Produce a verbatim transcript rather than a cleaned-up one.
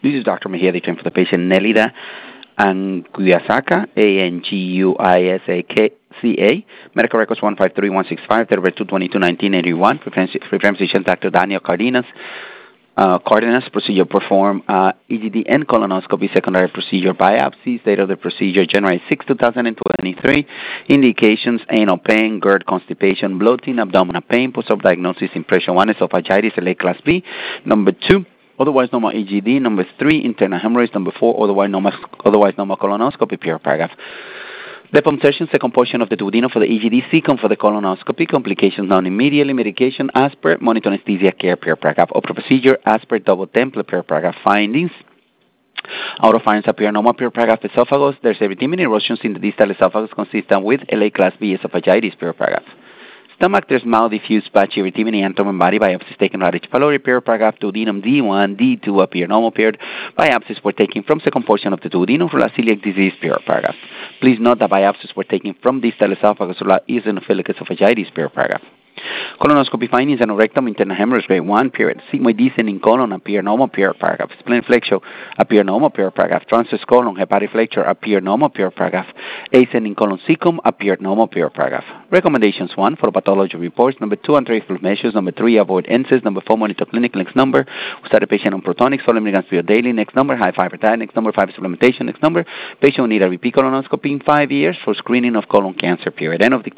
This is Doctor Mejia, the trained for the patient Nelida Anguiasaka, A N G U I S A K C A. Medical records one five three one six five, February two twenty-two, nineteen eighty-one. Preference physician Doctor Daniel Cardenas. Uh, Cardenas, procedure perform uh, E G D and colonoscopy, secondary procedure biopsies. Date of the procedure January sixth, two thousand twenty-three. Indications: anal pain, GERD, constipation, bloating, abdominal pain. Post-op diagnosis: impression one, esophagitis, L A class B. Number two, otherwise normal E G D. Number three, internal hemorrhoids. Number four, otherwise normal, otherwise normal colonoscopy. Pure paragraph. The pump session, second portion of the duodenum for the E G D, second for the colonoscopy, complications known immediately, medication, aspirate, monitor anesthesia, care, per paragraph, opera procedure, aspirate, double template, per paragraph, findings. Out of findings appear normal, per paragraph, esophagus. There's erythema erosions in the distal esophagus consistent with L A class B esophagitis, per paragraph. Stomach, there's mild diffuse patchy erythema and abdomen body. Biopsies taken right H. pylori, per paragraph. Duodenum D one, D two appear normal paired. Biopsies were taken from second portion of the duodenum for celiac disease, per paragraph. Please note that biopsies were taken from distal esophagus for eosinophilic esophagitis, per paragraph. Colonoscopy findings: anorectum, internal hemorrhage, grade one, period. Sigmoid descending colon appear normal, per paragraph. Spleen flexure appear normal, per paragraph. Transverse colon, hepatic flexure appear normal, per paragraph. Ascending colon cecum appear normal, per paragraph. Recommendations: one, for pathology reports. Number two, anti-reflux measures. Number three, avoid N SAIDs. Number four, monitor clinic. Next number, start the patient on protonics, four milligrams per daily. Next number, high fiber diet. Next number, five supplementation. Next number, patient will need a repeat colonoscopy in five years for screening of colon cancer, period. End of the